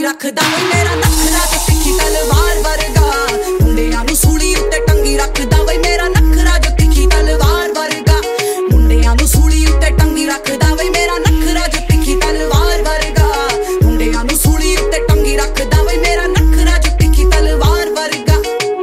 रखदा वे मेरा नखरा जो तिखी तलवार वर्गा मुंडियां नूं सूली उत्ते टंगी रखदा वे मेरा नखरा जो तिखी तलवार वर्गा मुंडियां नूं सूली उत्ते टंगी रखदा वे मेरा नखरा जो तिखी तलवार वर्गा मुंडियां नूं सूली उत्ते टंगी रखदा वे मेरा नखरा जो तिखी तलवार वर्गा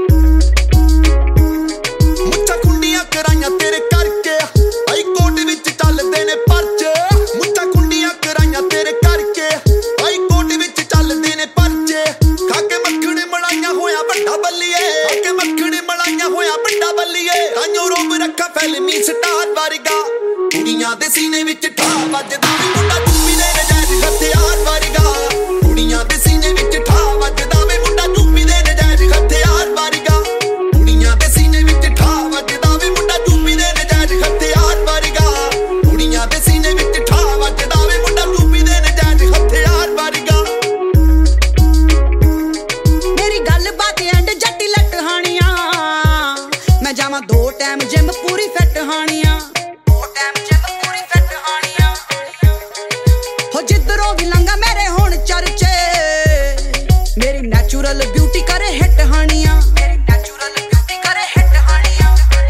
मुच्छां कुंडियां कराइयां तेरे करके आई कोट विच चलदे ने परचे मुच्छां कुंडियां कराइयां तेरे करके आई कोट विच चलदे ने परचे खाके मक्खण मलाइयां होया बड्डा बल्लीए खाके मक्खण मलाइयां होया बड्डा बल्लीए ताइयों रोब रखा फिल्मी स्टार वर्गा कुड़ियां दे सीने विच ठा वजदा वे मुंडा चुप्पी दे नजायज हथियार वर्गा कुड़ियां दे सीने विच ठा वजदा वे मुंडा चुप्पी दे नजायज हथियार वर्गा कुड़ियां दे सीने विच ठा वजदा वे मुंडा चुप्पी दे नजायज हथियार वर्गा कुड़ियां दे सीने विच ठा वजदा वे मुंडा चुप्पी दे नजायज हथियार वर्गा मेरी गल बात एंड जट्टी लट हानियां मैं जावां 2 टाइम जिम पूरी फिट हानियां 2 टाइम जिम पूरी फिट हानियां हो जिधरों भी लंघा मेरे होण चर्चे मेरी नेचुरल ब्यूटी करे हिट हानियां मेरी नेचुरल ब्यूटी करे हिट हानियां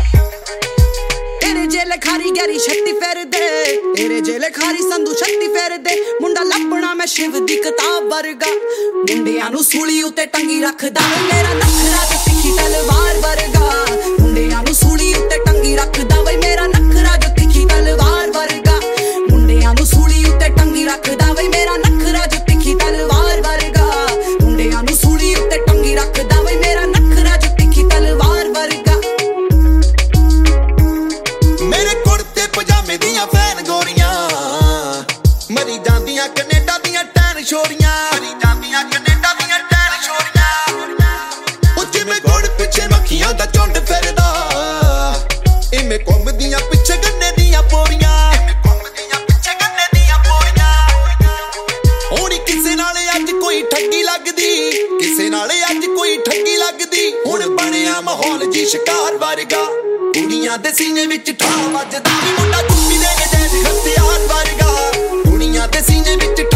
तेरे जेले खारी गहरी छत्ती फेर दे तेरे जेले खारी संधू छत्ती फेर दे मुंडा लपना मैं शिव दी किताब वर्गा मुंडियां नूं सूली उत्ते टंगी रखदा वे मेरा नखरा जो तिखी तलवार वर्गा मुंडियां नूं सूली उत्ते टंगी रखदा वे मेरा नखरा जो तिखी तलवार वर्गा मुंडियां नूं सूली उत्ते टंगी रखदा वे मेरा नखरा जो तिखी तलवार वर्गा मुंडियां नूं सूली उत्ते टंगी रखदा वे मेरा नखरा जो तिखी तलवार वर्गा मेरे कुर्ते पजामे दियां फैन गोरियां मरी जांदियां कनेडा दियां टैन छोरियां मरी जांदियां कनेडा दियां टैन छोरियां उत्ते में घोड़ पिछे मक्खियां दा झुंड फिरदा इमे घुमदियां पिछे गन्ने दियां पोरियां इमे घुमदियां पिछे गन्ने दियां पोरियां हुण किसे नाल अज कोई ठगी लगदी किसे नाल अज कोई ठगी लगदी हुण बनिया माहौल जी शिकार वर्गा कुड़ियां दे सीने विच ठा वजदा वे मुंडा चुप्पी दे नजायज हथियार वर्गा कुड़ियां दे सीने विच